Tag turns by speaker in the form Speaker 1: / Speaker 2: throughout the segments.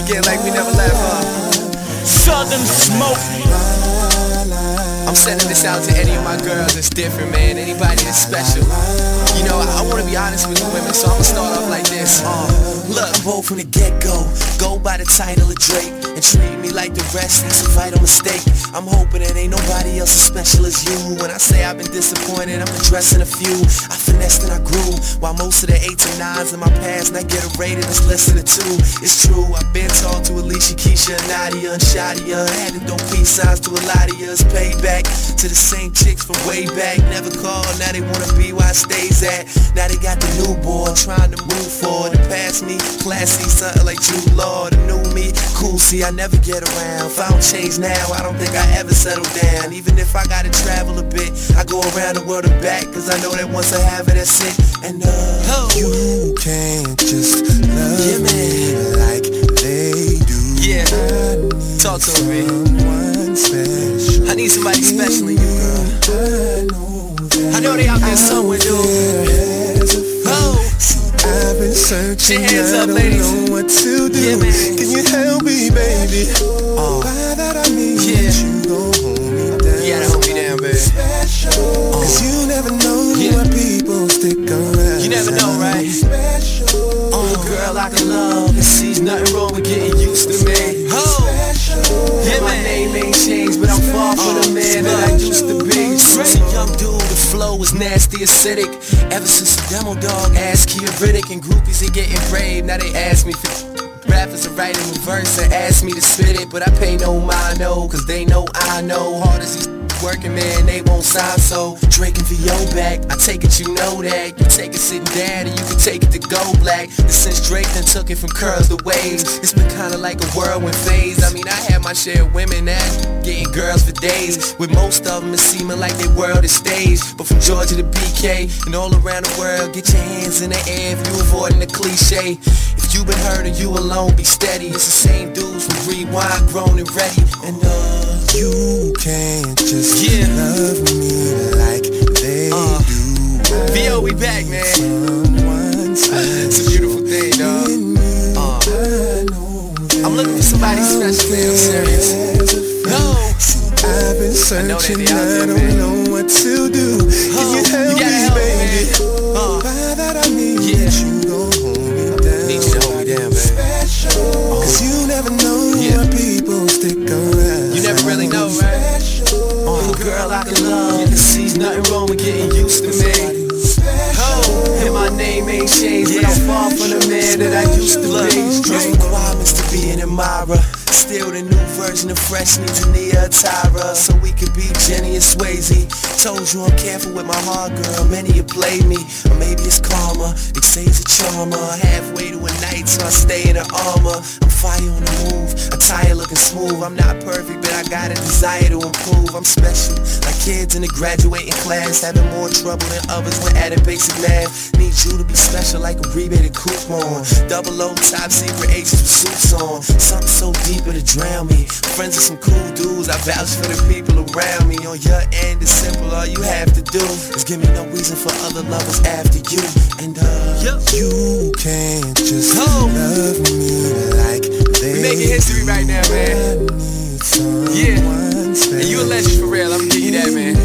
Speaker 1: again like we never left,
Speaker 2: Southern Smoke.
Speaker 1: I'm sending this out to any of my girls that's different, man. Anybody that's special. You know, I want to be honest with you women, so I'm gonna start off like this.
Speaker 3: Look, I'm bold from the get-go. Go by the title of Drake and treat me like the rest. It's a vital mistake. I'm hoping that ain't nobody else as special as you. When I say I've been disappointed, I'm addressing a few. I finessed and I grew, while most of the 8s and 9s in my past not get a rating that's less than a 2. It's true, I've been talked to Alicia, Keisha, Nadia, and Shadia. Had to throw peace signs to a lot of us. Payback to the same chicks from way back. Never called, now they wanna be where I stays at. Now they got the new boy trying to move forward. The past me, classy, something like Jude Law. The new me, cool, see I never get around. If I don't change now, I don't think I ever settle down. Even if I gotta travel a bit, I go around the world and back. Cause I know that once I have it, that's it. And
Speaker 4: you can't just love me like they do.
Speaker 1: Yeah, talk to me. I need somebody special in you, girl. I know they out there somewhere, dude.
Speaker 4: I've been searching,
Speaker 1: hands
Speaker 4: I
Speaker 1: up,
Speaker 4: don't
Speaker 1: ladies.
Speaker 4: know what to do.
Speaker 1: Yeah, man.
Speaker 4: Can you help me, baby? By that I mean
Speaker 1: Yeah.
Speaker 4: that you gon' hold me down.
Speaker 1: You gotta hold me down, baby.
Speaker 4: Cause you never know why people stick around.
Speaker 1: You never know, right?
Speaker 3: girl I can love, and sees nothing wrong with getting used to me. Yeah, my name ain't changed, but I'm far from the man that I used to be. Since a young dude, the flow was nasty, acidic. Ever since the demo dog asked Kia Riddick, and groupies are getting brave. Now they ask me for rappers are writing a verse and ask me to spit it, but I pay no mind, no, cause they know I know. Hard as these working, man, they won't sign, so Drake and VO back, I take it you know that. You take it sitting down and you can take it to go black. And since Drake done took it from curls to waves, it's been kinda like a whirlwind phase. I mean, I had my share of women that getting girls for days. With most of them it seeming like they world is staged. But from Georgia to BK and all around the world, get your hands in the air if you avoiding the cliche. If you been hurt or you alone, be steady. It's the same dudes from Rewind, grown and ready. And
Speaker 4: you can't just love me like they do.
Speaker 1: VO, we back, man. It's a beautiful thing, dog. I'm looking for somebody special, man. I'm serious.
Speaker 4: I've been searching, I don't know what to do. Can you help me, baby? By that I mean that you gon' hold me down.
Speaker 1: Need you to hold me down, man.
Speaker 4: Cause you never know why people stick around.
Speaker 1: You never really know, right?
Speaker 3: girl I can love, and sees nothing wrong with getting used to me. And my name ain't changed, but I'm far from the man that I used to be. Just requirements to be an admirer. Still the new version of Fresh needs a Nia Tyra, so we could be Jenny and Swayze. Told you I'm careful with my heart, girl. Many have played me, or maybe it's karma. They say it's a charmer. Halfway to a night, so I stay in the armor. I'm fire on the move, attire looking smooth. I'm not perfect, but I got a desire to improve. I'm special, like kids in the graduating class, having more trouble than others when adding basic math. Need you to be special like a rebated coupon. Double O top secret H's with suits on. Something so deep to drown me. Friends are some cool dudes, I vouch for the people around me. On your end it's simple, all you have to do is give me no reason for other lovers after you. And
Speaker 4: you can't just love me like they
Speaker 1: We making history right now, man. And you a legend for real, I'm gonna give you that, man.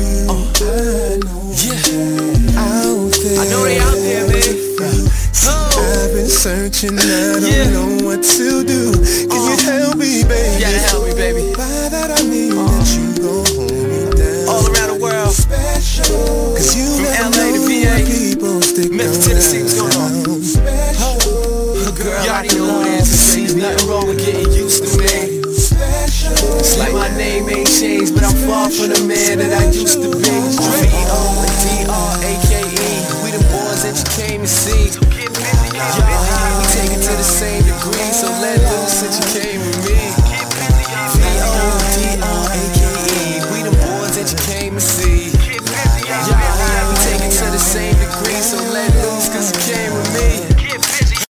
Speaker 1: I know they out there, man.
Speaker 4: I've been searching, I don't know what to do. Can you help me, baby?
Speaker 1: You gotta help me, baby.
Speaker 4: By that I mean that you gon' hold me down.
Speaker 1: All around the world.
Speaker 4: Cause you
Speaker 1: from
Speaker 4: never
Speaker 1: LA to
Speaker 4: know
Speaker 1: VA,
Speaker 4: people stick
Speaker 1: Memphis, Tennessee, what's going on?
Speaker 3: girl, you already know it is. There's nothing wrong with getting used to me. It's like my name ain't changed, but I'm far from the man that I used to be. V-O-D-R-A-K-E, we the boys that you came to see. We take it to the same degree, so let loose since you came with me.